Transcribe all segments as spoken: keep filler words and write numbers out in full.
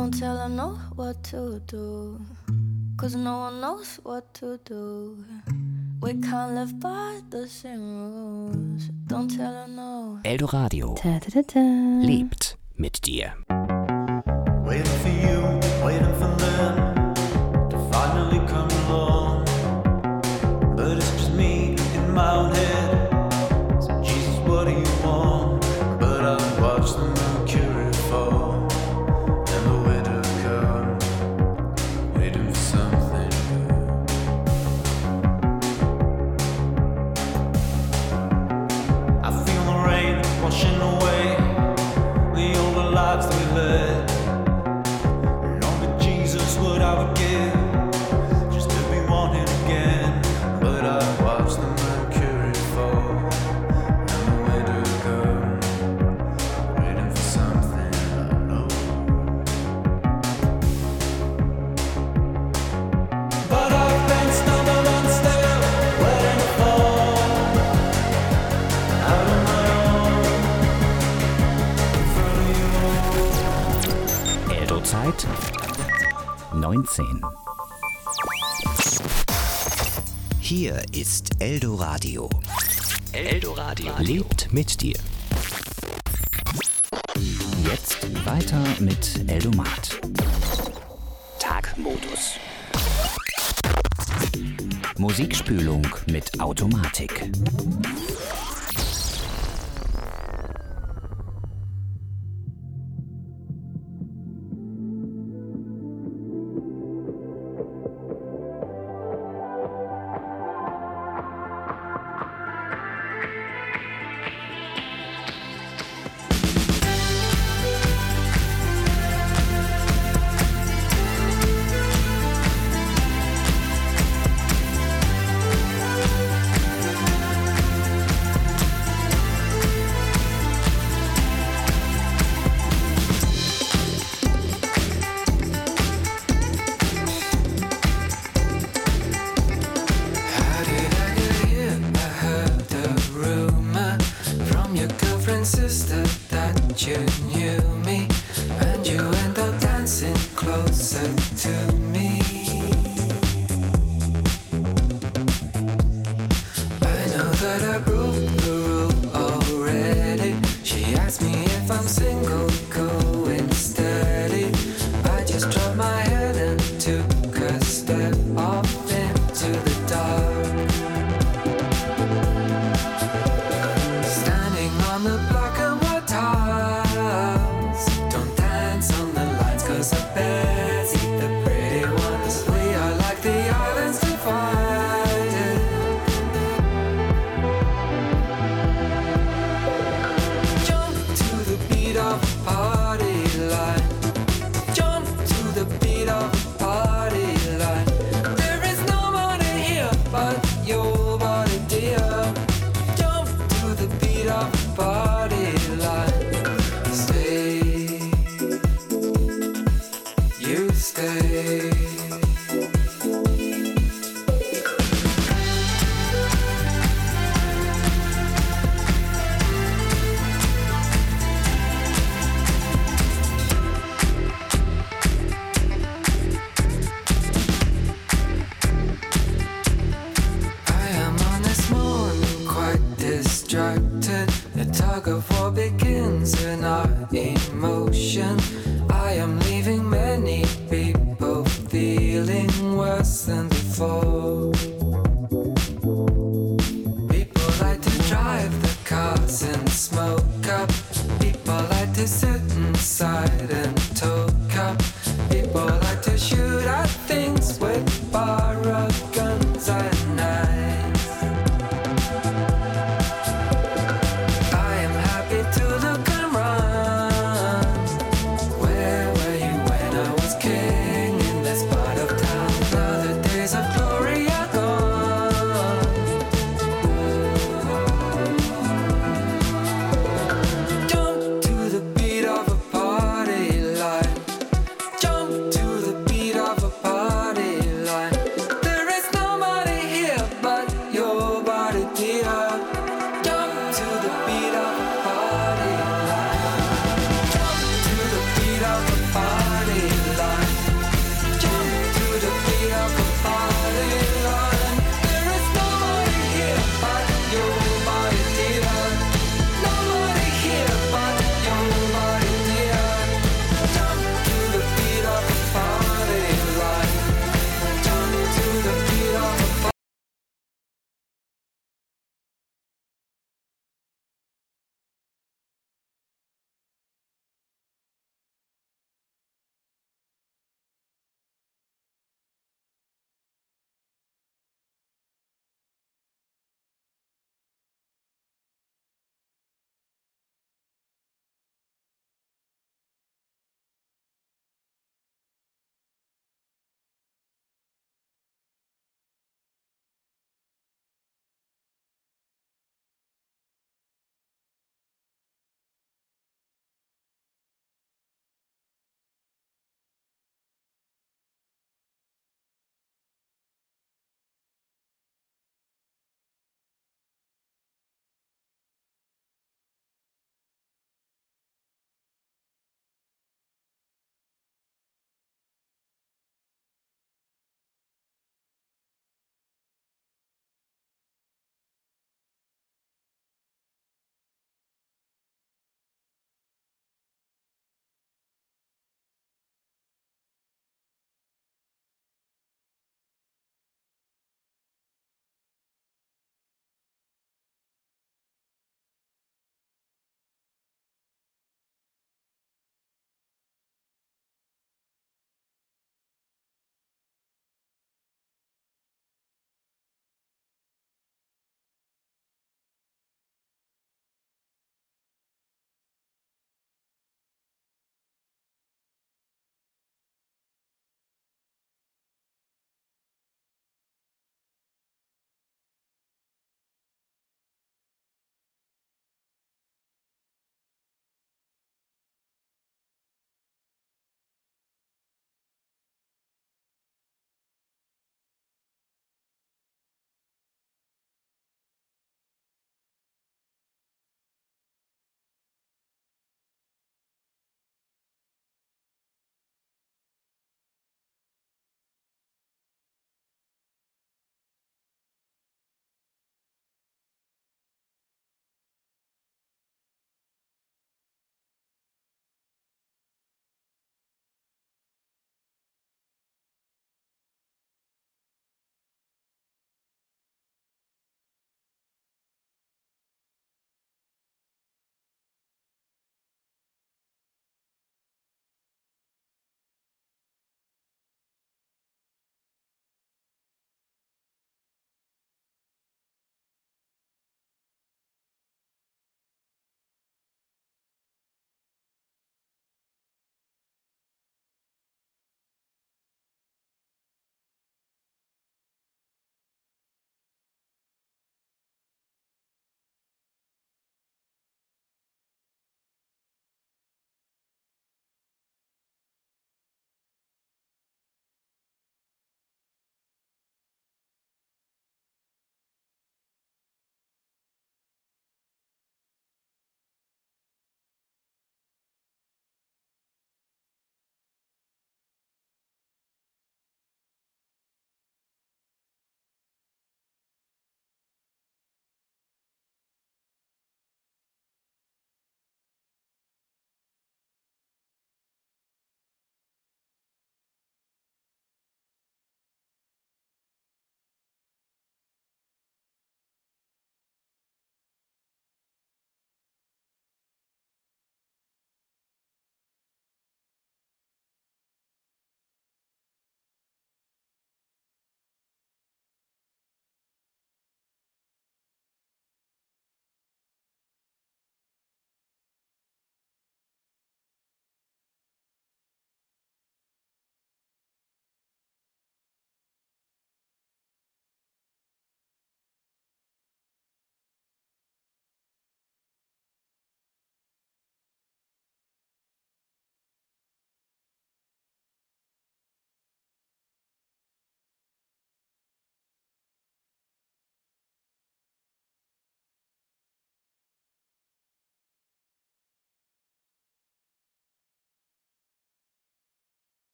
Don't tell her no what to do, 'cause no one knows what to do. We can't live by the same rules. Don't tell her no. Eldoradio lebt mit dir. Waiting for you, waiting for them to finally come along. But it's just me in my own head. So Jesus, what do you want? But I watch the mercury fall and the winter come, waiting for something new. I feel the rain washing away the older lives that we led. And only Jesus would I would give just to be wanted again. But I watch the mercury fall and the winter come, waiting for something I know. But I've been stumbling still, waiting to fall out on my own in front of you. Eldo-Zeit neunzehn. Hier ist Eldoradio. Eldoradio lebt mit dir. Jetzt weiter mit Eldomat. Tagmodus. Musikspülung mit Automatik. Jump to the beat of a party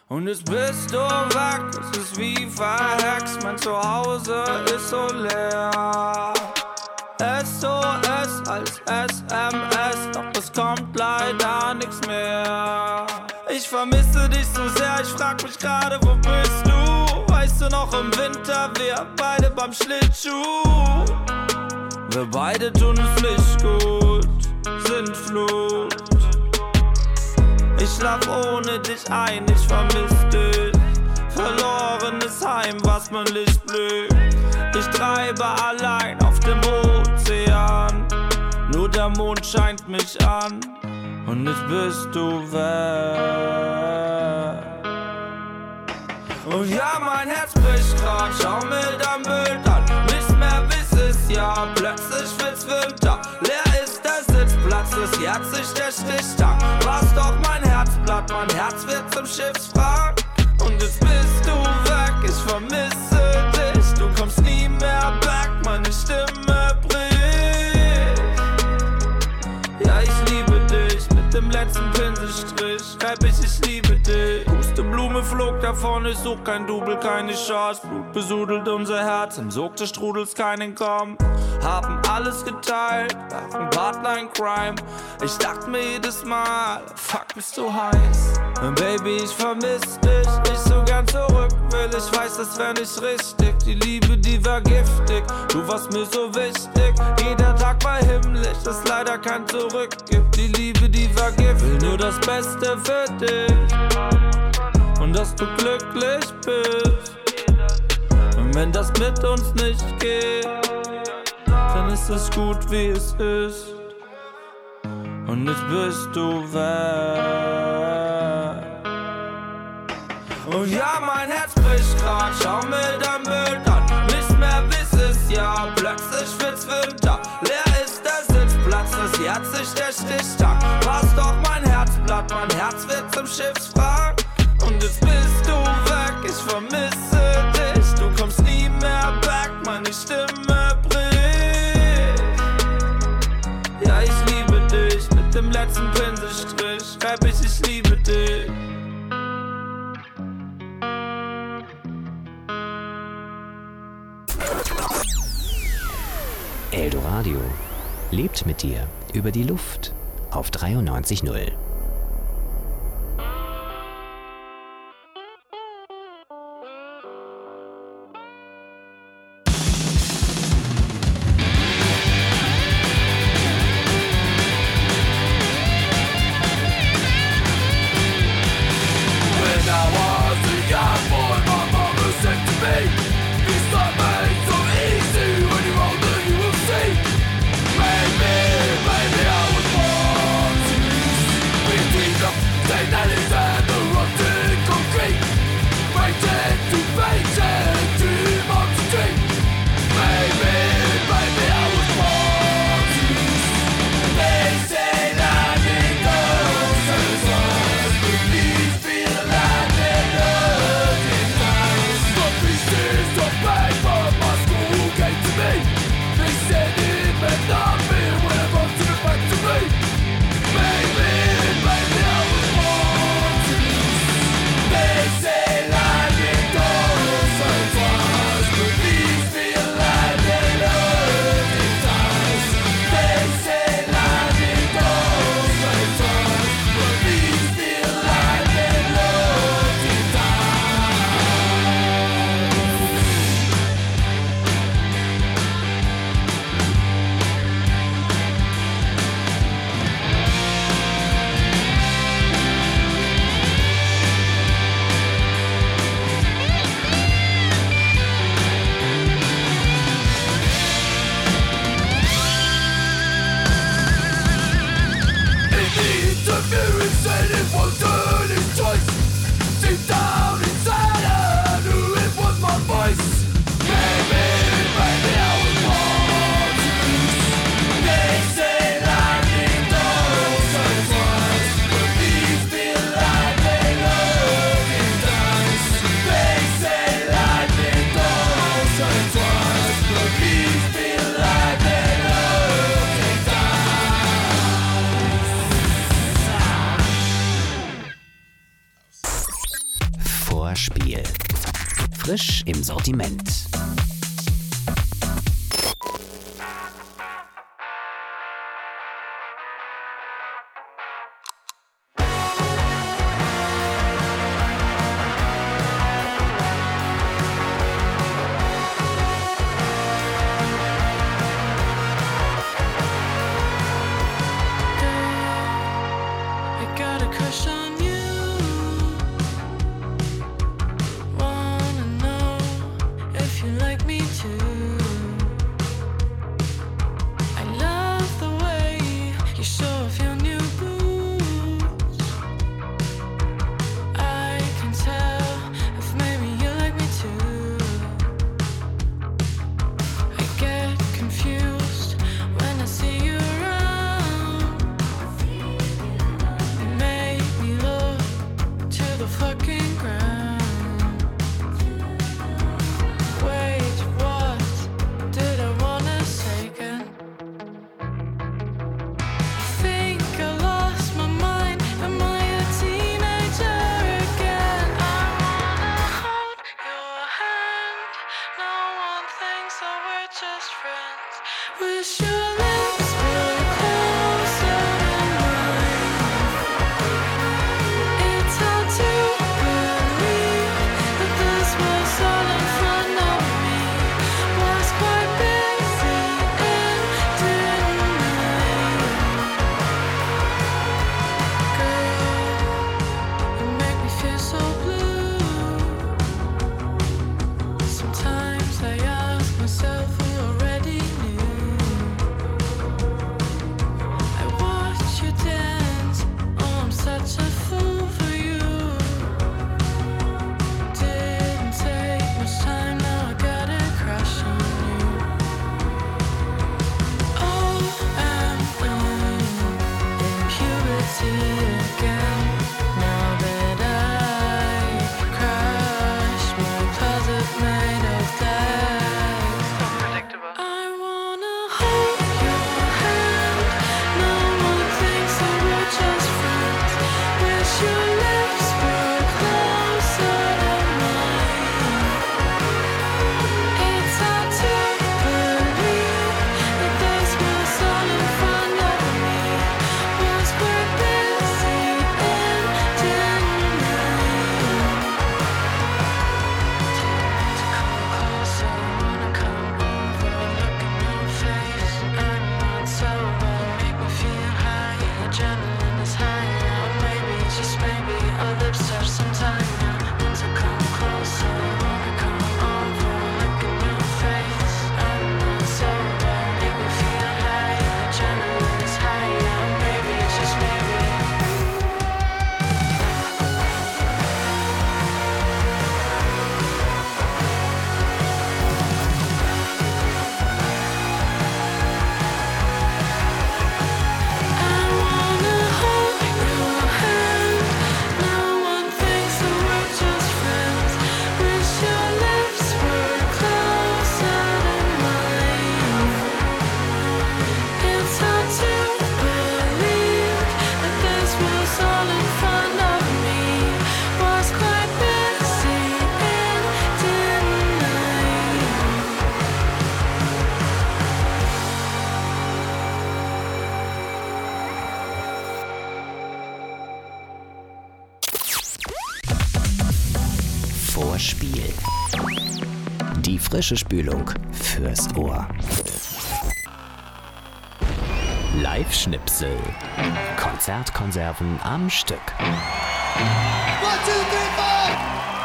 Und jetzt bist du weg, es ist wie verhext, mein Zuhause ist so leer. S O S als S M S, doch es kommt leider nichts mehr. Ich vermisse dich so sehr, ich frag mich gerade, wo bist du? Weißt du noch im Winter, wir beide beim Schlittschuh. Wir beide tun es nicht gut, sind Flut. Ich schlaf ohne dich ein, ich vermiss dich. Verlorenes Heim, was mein Licht blüht. Ich treibe allein auf dem Ozean. Nur der Mond scheint mich an. Und jetzt bist du weg. Und ja, mein Herz bricht grad, schau mir dein Bild an. Nichts mehr wiss es ja, plötzlich wird's Winter. Leer ist der Sitzplatz, es jährt sich der Stichtag. Warst doch mein Herzblatt, mein Herz wird zum Schiffswrack. Und jetzt bist du weg, ich vermisse dich. Du kommst nie mehr back, meine Stimme bricht. Ja, ich liebe dich, mit dem letzten Pinselstrich schreib ich, ich liebe dich. Pusteblume flog davon, ich such kein Double, keine Chance. Blut besudelt unser Herz, im Sog des Strudels kein Entkommen. Haben alles geteilt, waren Partner in Crime. Ich dachte mir jedes Mal, fuck, bist du heiß. Und Baby, ich vermiss dich, ich so gern zurück will. Ich weiß, das wär nicht richtig, die Liebe, die war giftig. Du warst mir so wichtig, jeder Tag war himmlisch, das leider kein Zurück gibt. Die Liebe, die war giftig, will nur das Beste für dich. Und dass du glücklich bist. Und wenn das mit uns nicht geht, dann ist es gut, wie es ist. Und jetzt bist du weg. Und ja, mein Herz bricht grad, schau mir dein Bild an. Nichts mehr wiss es ja, plötzlich wird's Winter. Leer ist der Sitzplatz, es jährt sich der Stichtag. Warst doch mein Herzblatt, mein Herz wird zum Schiffswrack. Und jetzt bist du weg, ich vermisse dich. Du kommst nie mehr back, meine Stimme bricht. Ja, ich liebe dich, mit dem letzten Pinselstrich schreib ich, ich liebe dich. Eldoradio lebt mit dir über die Luft auf dreiundneunzig Komma null. Vorspiel. Frisch im Sortiment. Vorspiel. Die frische Spülung fürs Ohr. Live-Schnipsel. Konzertkonserven am Stück. One, two, three, four.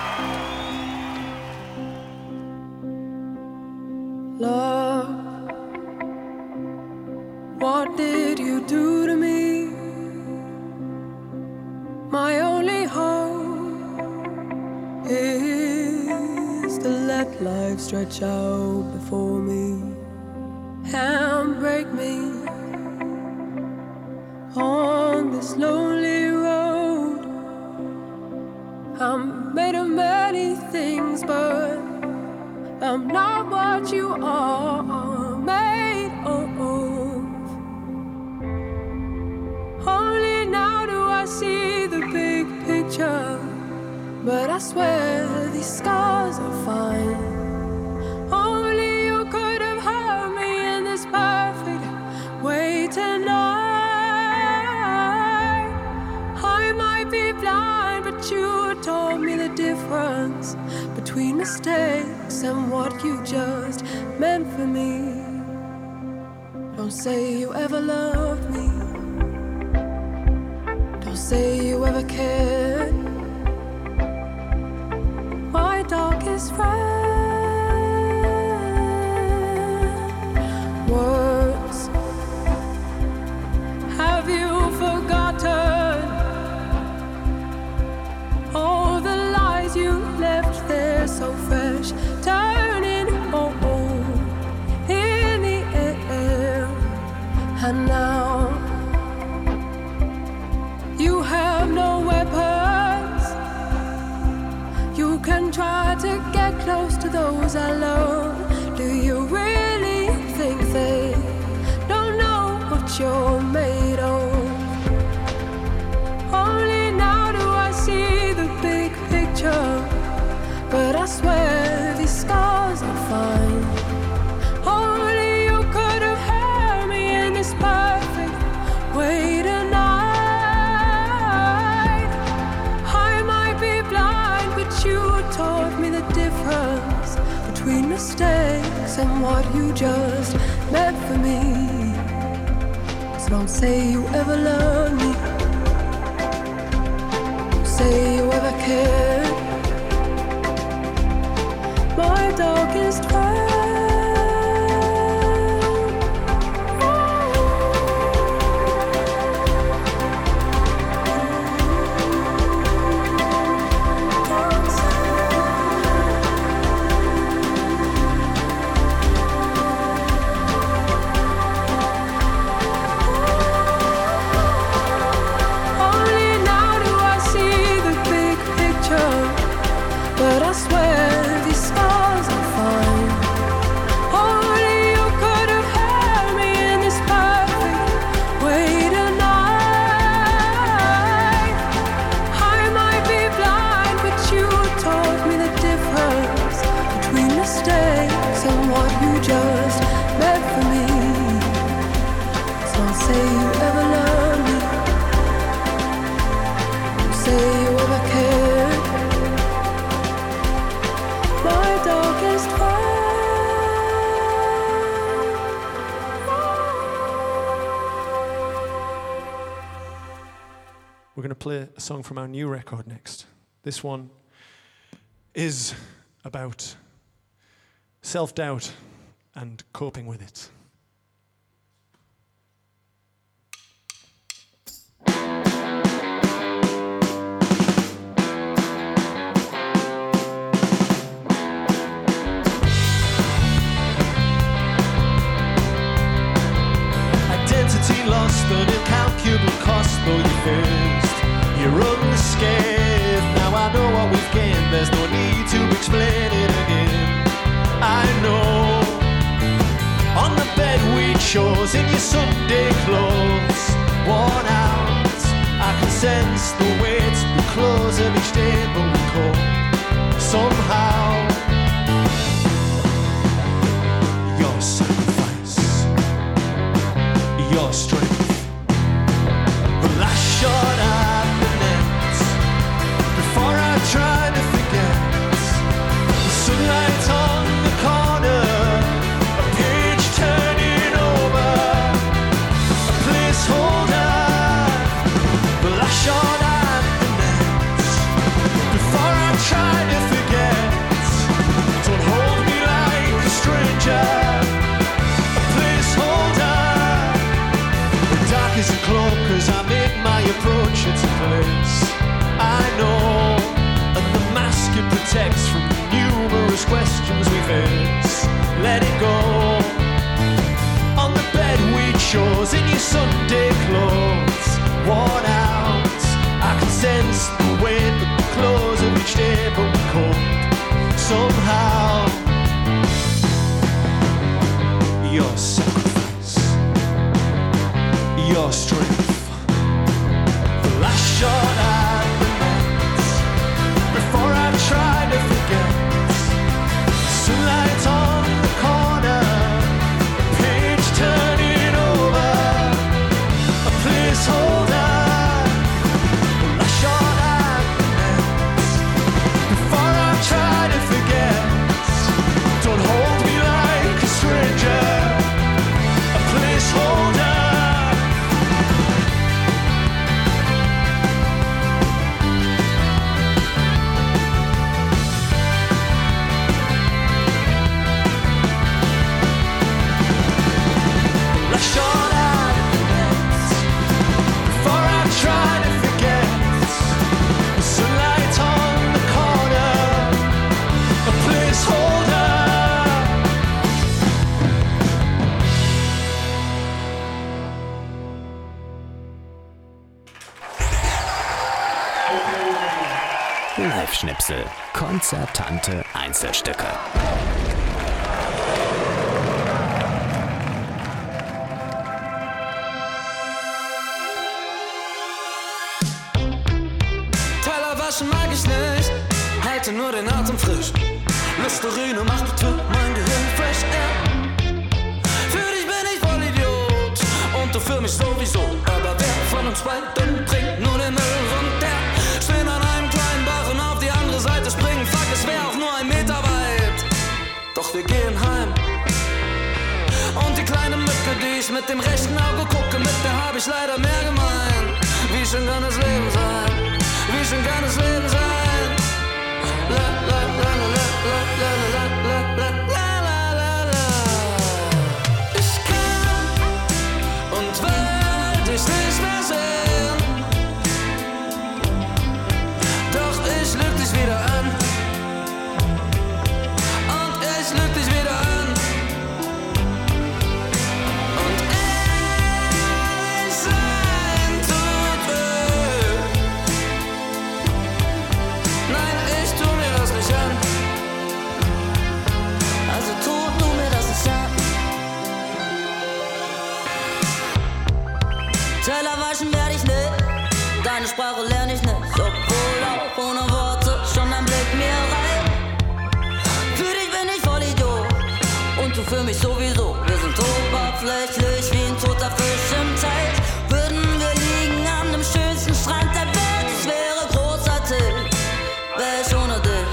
Love, what did you do to me? My only hope is to let life stretch out before me and break me on this lonely road. I'm made of many things, but I'm not what you are made of. Only now do I see the big picture. but I swear these scars are fine. Only you could have hurt me in this perfect way tonight. I might be blind, but you told me the difference between mistakes and what you just meant for me. Don't say you ever loved me. Don't say you ever cared. My darkest friend. Words. Have you forgotten all the lies you left there so fresh, turning old in the air? And now you have no weapons. You can try to get close to those I love. Do you really think they don't know what you're made of? Only now do I see the big picture, but I swear these scars are fine. Only you could have held me in this perfect way tonight. I might be blind, but you taught me the difference between mistakes and what you just meant for me. So don't say you ever loved me. Don't say you ever cared. My darkest friend. But I swear these scars are fine. Only you could have held me in this perfect way tonight. I might be blind, but you taught me the difference between mistakes and what you just meant for me. So don't say you ever loved me. Don't say you ever cared. My darkest friend. We're going to play a song from our new record next. This one is about self-doubt and coping with it. Lost an incalculable cost, though you faced your unscathed. Now I know what we've gained, there's no need to explain it again. I know on the bed we chose in your Sunday clothes, worn out, I can sense the weight, the close of each day, but we cope somehow. Your sacrifice, your strength. The last shot at the net, before I try to forget. The sunlight on the corner, a page turning over, a placeholder. The last shot at the net, before I try to forget. Don't hold me like a stranger, a placeholder. Dark as a cloak as I make my approach into place. I know, and the mask it protects from the numerous questions we face. Let it go. On the bed we chose in your Sunday clothes, worn out, I can sense the weight of the close of each day, but we cope somehow. Your sacrifice, your strength, the last shot at the net, before Live-Schnipsel. Konzertante Einzelstücke. Teller waschen mag ich nicht, halte nur den Atem frisch. Listerine macht bitte mein Gehirn fresh air. Für dich bin ich voll Idiot und du für mich sowieso. Aber wer von uns beiden bringt nur den Müll runter? Stehen an einem kleinen Bach und auf die andere Seite springen. Fuck, es wär auch nur ein Meter weit. Doch wir gehen heim. Und die kleine Mücke, die ich mit dem rechten Auge gucke, mit der hab ich leider mehr gemein. Wie schön kann das Leben sein? Wie schön kann das Leben sein? La la la la la la la la la la la la la. Ich kann und will dich nicht mehr sehen. Doch ich lüg dich wieder an. Und ich lüg dich wieder an. Und ehrlich sein tut weh. Nein, ich tu mir das nicht an. Also tu du mir das nicht an. Teller waschen werde ich nicht, deine Sprache lerne ich nicht. Obwohl auch ohne Worte schon ein Blick mir reicht. Für dich bin ich voll Idiot und du für mich sowieso. Wir sind oberflächlich wie ein toter Fisch im Teich. Würden wir liegen an dem schönsten Strand der Welt, es wäre großartig, wär ich ohne dich.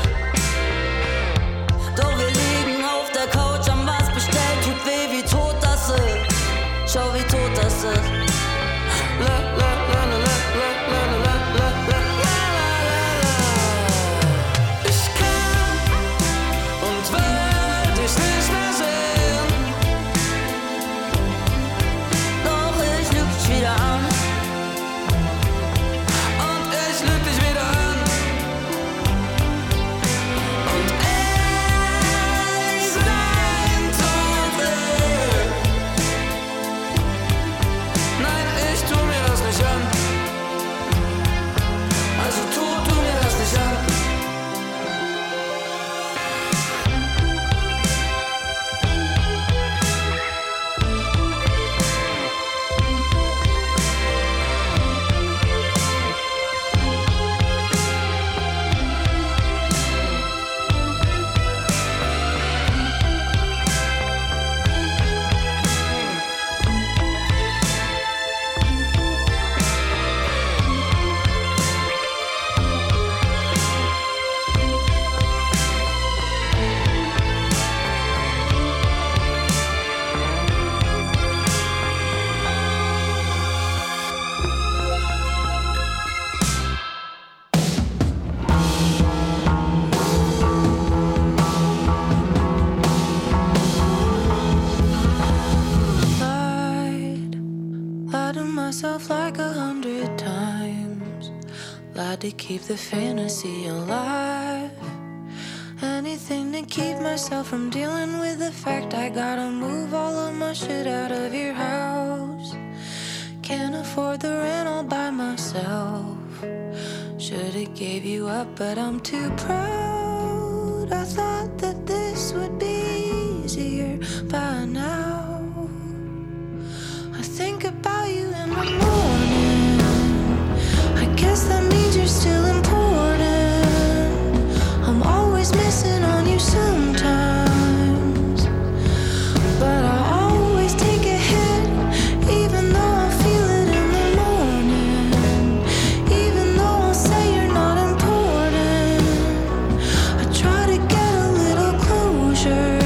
Doch wir liegen auf der Couch, haben was bestellt, tut weh, wie tot das ist. Schau, wie tot das ist. La la la la la la la la la la la la. Ich kann und will dich nicht mehr sehen. Doch ich lüg dich wieder an. Und ich lüg dich wieder an. Und ehrlich sein tut weh. Nein, ich tu mir das nicht an. Also tu du mir das nicht an. Lied, lied to myself like a hundred times. Lied to keep the fantasy alive. Anything to keep myself from dealing with the fact I gotta move all of my shit out of your house. Can't afford the rent all by myself. Should've gave you up, but I'm too proud. I thought that this would be easier by now. I think about you in the morning. I guess that means you're still important. I'm always missing on you sometimes, but I always take a hit, even though I feel it in the morning. Even though I'll say you're not important, I try to get a little closure,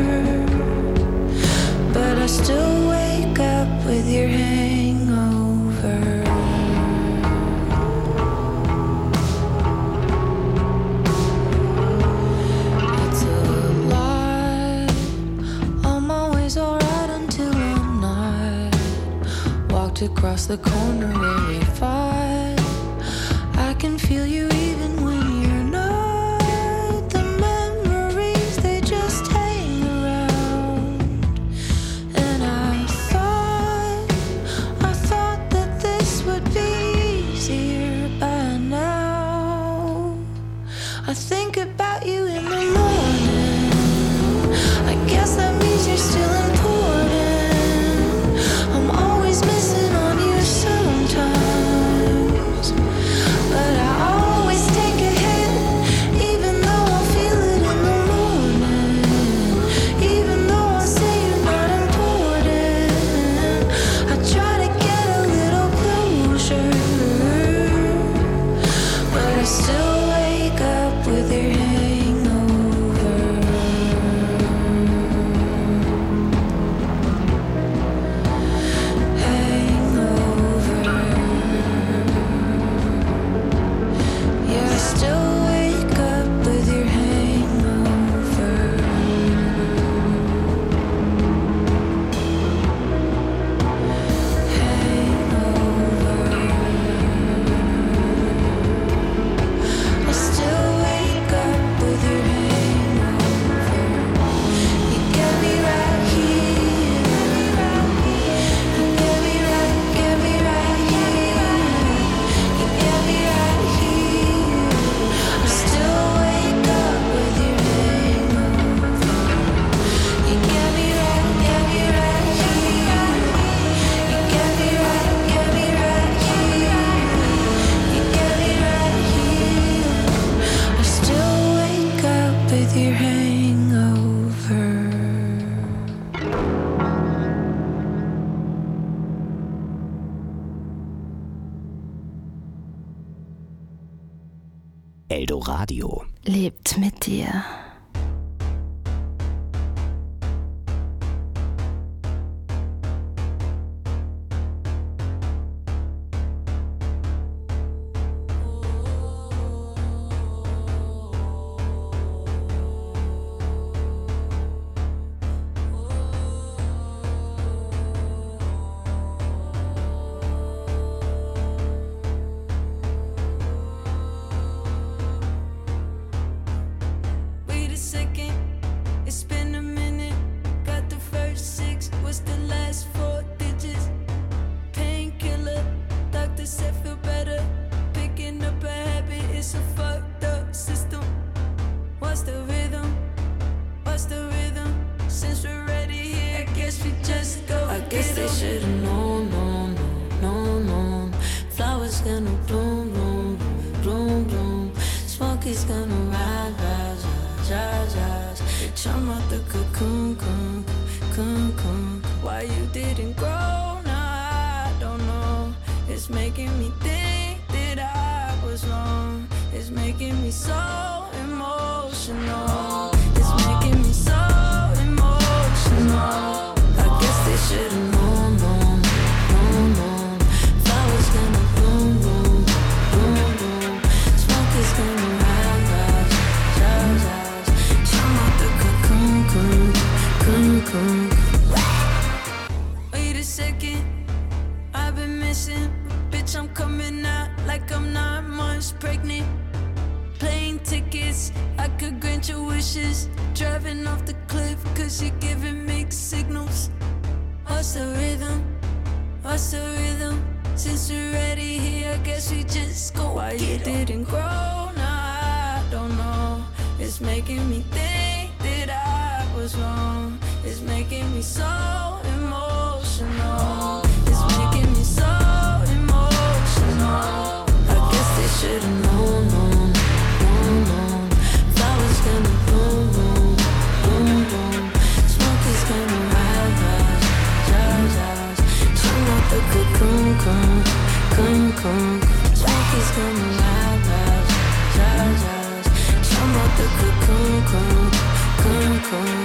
but I still wake up with your hangover. It's a lie. I'm always alright until I'm not. Walked across the corner where we fight. I can feel you even when you're not. The memories, they just hang around. And I thought, I thought that this would be easier by now. I think about you in the morning. I guess that means you're still important. I'm always missing on you sometimes, but I always take a hit, even though I feel it in the morning. Even though I say you're not important, I try to get a little closure, but I still wake up with your hangover. Hangover. Yeah, I still wake up with your hangover. Hangover. I still wake up with your hangover. You get me right here. You get me right, get me right here. You get me right here. I still wake up with your hangover. You get me right, get me right here. You get me right, get me right here. You get me right here. I still wake up with your hangover. Eldoradio. Lebt mit dir. Wait a second, it's been a minute. Got the first six, what's the last four digits? Painkiller, doctor said feel better. Picking up a habit, it's a fucked up system. What's the rhythm? What's the rhythm? Since we're ready here, I guess we just go. I guess they should've known, known, known, known. Flowers gonna bloom, bloom, bloom, bloom. Smoke is gonna rise, rise, rise, rise. Bitch, I'm out the cocoon, cocoon, cocoon, cocoon. Why you didn't grow? Nah, I don't know. It's making me think that I was wrong. It's making me so emotional. It's making me so emotional. I guess they should've known, known, known, known. Flowers gonna bloom, bloom, bloom, bloom. Smoke is gonna rise, rise, rise, rise. I'm out the cocoon, cocoon, cocoon, cocoon. Wait a second, I've been missing. Bitch, I'm coming out like I'm nine months pregnant. Plane tickets, I could grant your wishes. Driving off the cliff, cause you're giving mixed signals. What's the rhythm? What's the rhythm? Since we're ready here, I guess we just go. Why you didn't grow? Nah, I don't know. It's making me think that I was wrong. It's making me so emotional. It's making me so emotional. I guess they should've known, known, known, known. Flowers gonna bloom, bloom, bloom, bloom. Smoke is gonna rise, rise, rise, rise. I'm out the cocoon, cocoon, cocoon, cocoon. Smoke is gonna rise, rise, rise, rise. I'm out the cocoon, cocoon, cocoon, cocoon.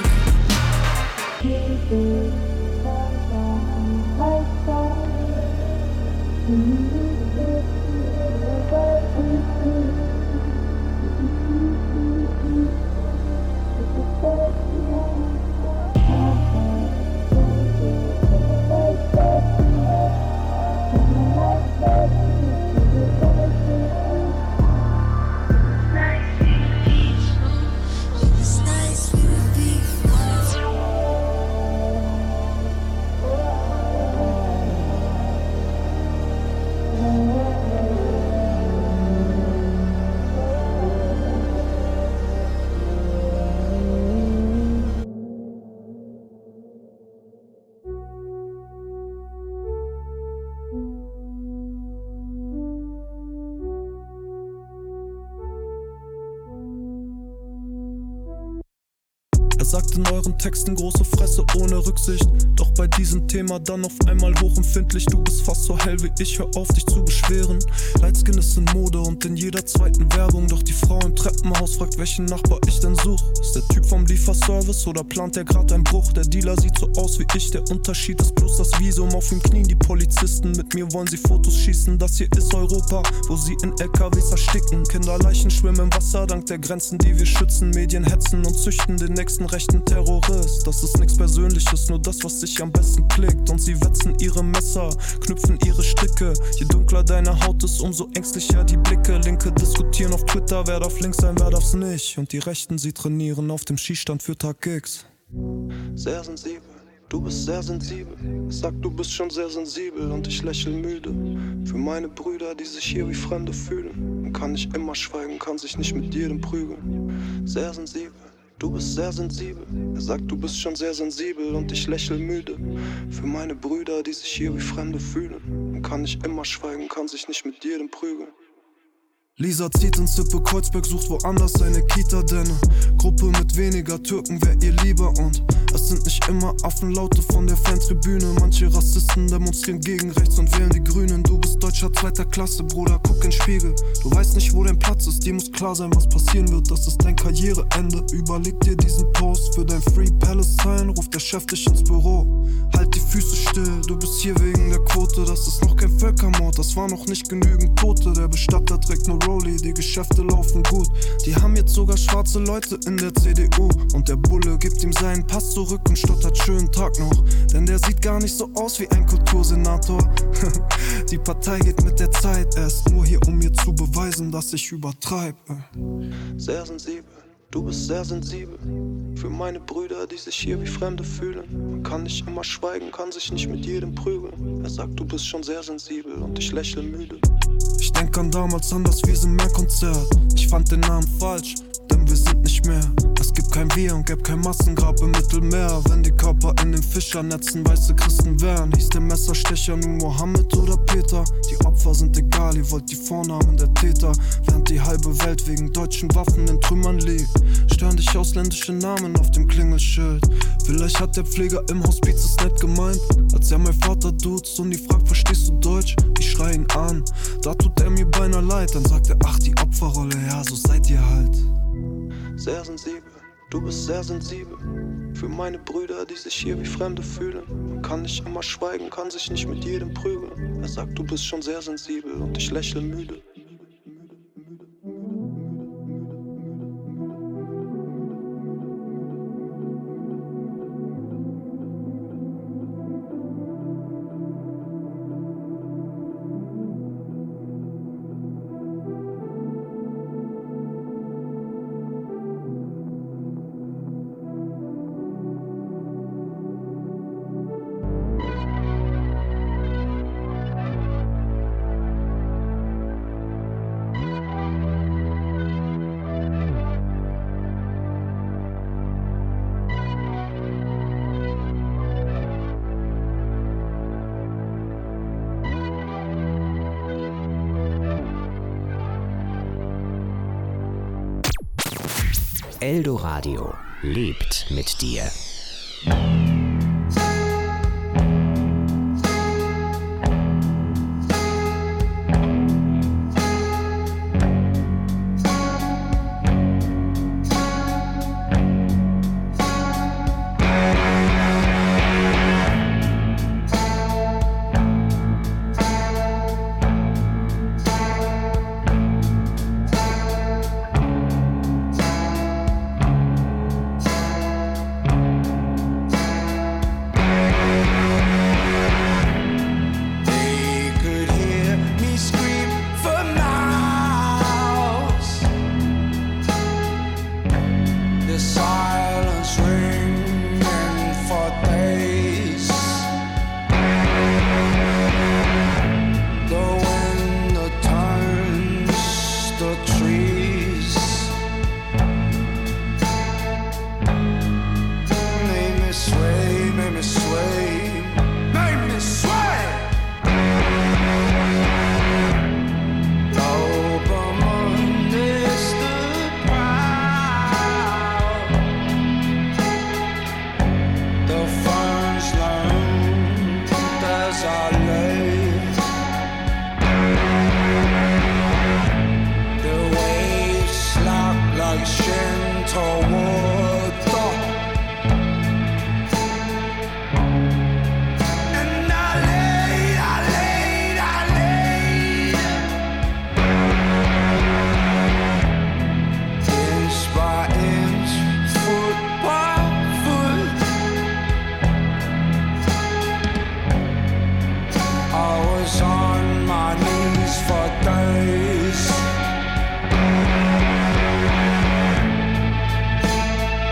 sagt in euren Texten große Fresse ohne Rücksicht. Doch bei diesem Thema dann auf einmal hochempfindlich. Du bist fast so hell wie ich, hör auf dich zu beschweren. Lightskin ist in Mode und in jeder zweiten Werbung. Doch die Frau im Treppenhaus fragt, welchen Nachbar ich denn such. Ist der Typ vom Lieferservice oder plant der grad einen Bruch? Der Dealer sieht so aus wie ich, der Unterschied ist bloß das Visum. Auf ihm knien die Polizisten, mit mir wollen sie Fotos schießen. Das hier ist Europa, wo sie in L K Ws ersticken. Kinderleichen schwimmen im Wasser dank der Grenzen, die wir schützen. Medien hetzen und züchten den nächsten rechten Terrorist. Das ist nichts Persönliches, nur das, was sich am besten klickt. Und sie wetzen ihre Messer, knüpfen ihre Stricke. Je dunkler deine Haut ist, umso ängstlicher die Blicke. Linke diskutieren auf Twitter, wer darf links sein, wer darf's nicht. Und die Rechten, sie trainieren auf dem Schießstand für Tag X. Sehr sensibel, du bist sehr sensibel. Ich sag, du bist schon sehr sensibel und ich lächel müde. Für meine Brüder, die sich hier wie Fremde fühlen. Man kann nicht immer schweigen, kann sich nicht mit jedem prügeln. Sehr sensibel, du bist sehr sensibel. Er sagt, du bist schon sehr sensibel und ich lächel müde. Für meine Brüder, die sich hier wie Fremde fühlen. Man kann nicht immer schweigen, kann sich nicht mit jedem prügeln. Lisa zieht ins Sippe Kreuzberg, sucht woanders seine Kita, denn eine Gruppe mit weniger Türken wär ihr lieber. Und es sind nicht immer Affenlaute von der Fantribüne. Manche Rassisten demonstrieren gegen rechts und wählen die Grünen. Du bist Deutscher zweiter Klasse, Bruder, guck in den Spiegel. Du weißt nicht, wo dein Platz ist, dir muss klar sein, was passieren wird. Das ist dein Karriereende, überleg dir diesen Post. Für dein Free Palestine ruft der Chef dich ins Büro. Halt die Füße still, du bist hier wegen der Quote. Das ist noch kein Völkermord, das war noch nicht genügend Tote. Der Bestatter trägt nur Rolli, die Geschäfte laufen gut. Die haben jetzt sogar schwarze Leute in der C D U. Und der Bulle gibt ihm seinen Pass zurück und stottert schönen Tag noch. Denn der sieht gar nicht so aus wie ein Kultursenator. Die Partei geht mit der Zeit, er ist nur hier, um mir zu beweisen, dass ich übertreib. Sehr sensibel, du bist sehr sensibel. Für meine Brüder, die sich hier wie Fremde fühlen. Man kann nicht immer schweigen, kann sich nicht mit jedem prügeln. Er sagt, du bist schon sehr sensibel und ich lächle müde. Ich denk an damals an das Wir sind mehr Konzert. Ich fand den Namen falsch, denn wir sind nicht mehr. Es gibt kein Wir und gäbe kein Massengrab im Mittelmeer. Wenn die Körper in den Fischernetzen weiße Christen wären, hieß der Messerstecher nun Mohammed oder Peter. Die Opfer sind egal, ihr wollt die Vornamen der Täter. Während die halbe Welt wegen deutschen Waffen in Trümmern liegt, stören dich ausländische Namen auf dem Klingelschild. Vielleicht hat der Pfleger im Hospiz es nett gemeint, als er mein Vater duzt und die fragt, verstehst du Deutsch? Ich schrei ihn an, da tut er mir beinahe leid. Dann sagt er, ach die Opferrolle, ja so seid ihr halt. Sehr sensibel, du bist sehr sensibel. Für meine Brüder, die sich hier wie Fremde fühlen. Man kann nicht immer schweigen, kann sich nicht mit jedem prügeln. Er sagt, du bist schon sehr sensibel und ich lächle müde. Eldoradio lebt mit dir. water. And I laid, I laid, I laid inch by inch, foot by foot. I was on my knees for days.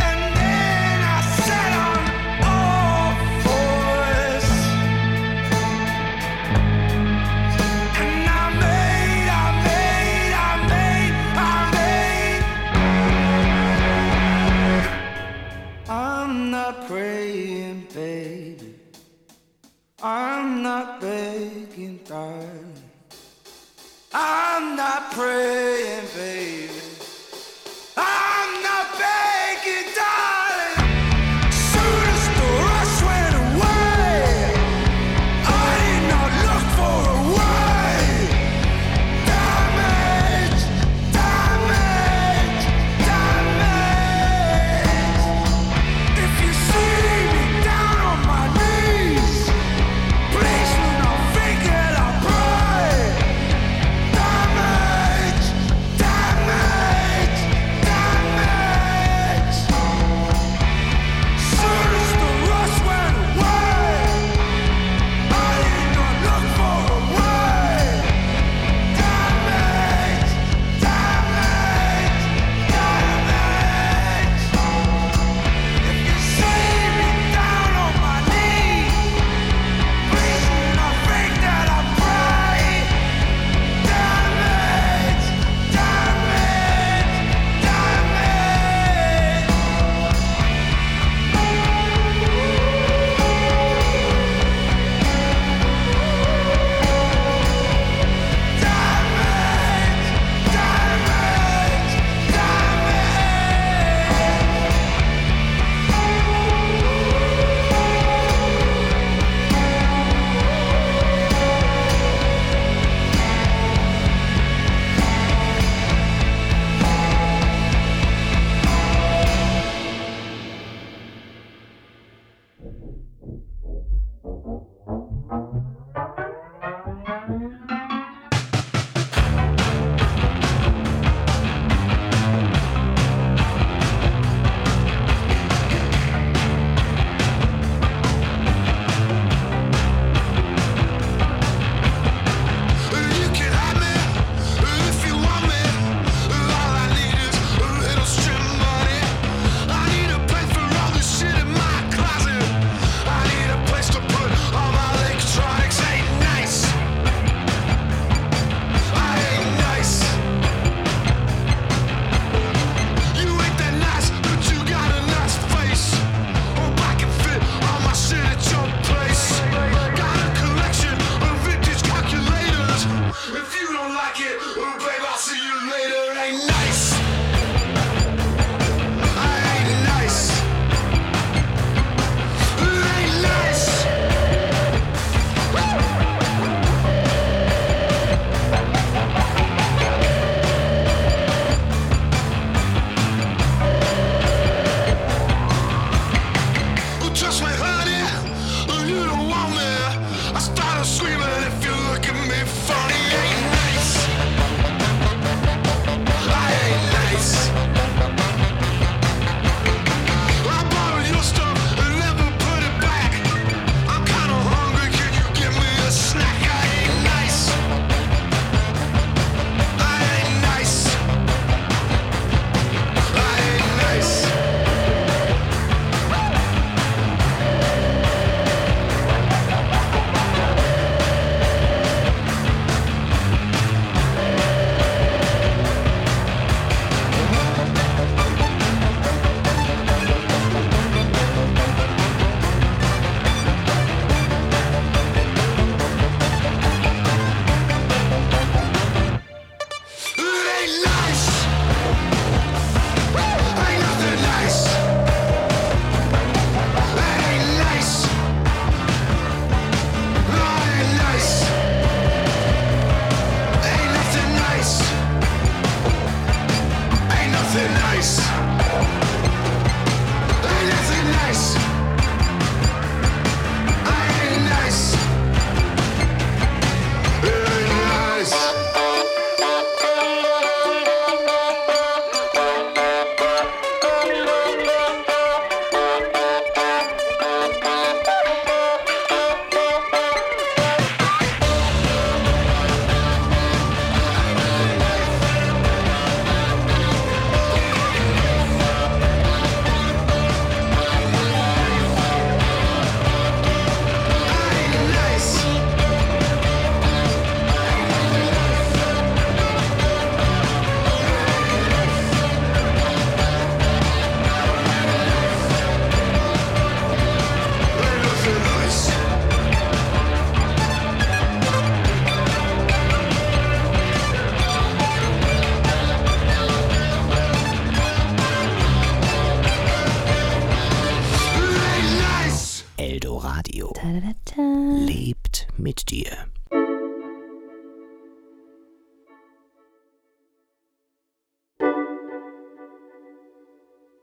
Radio. Lebt mit dir.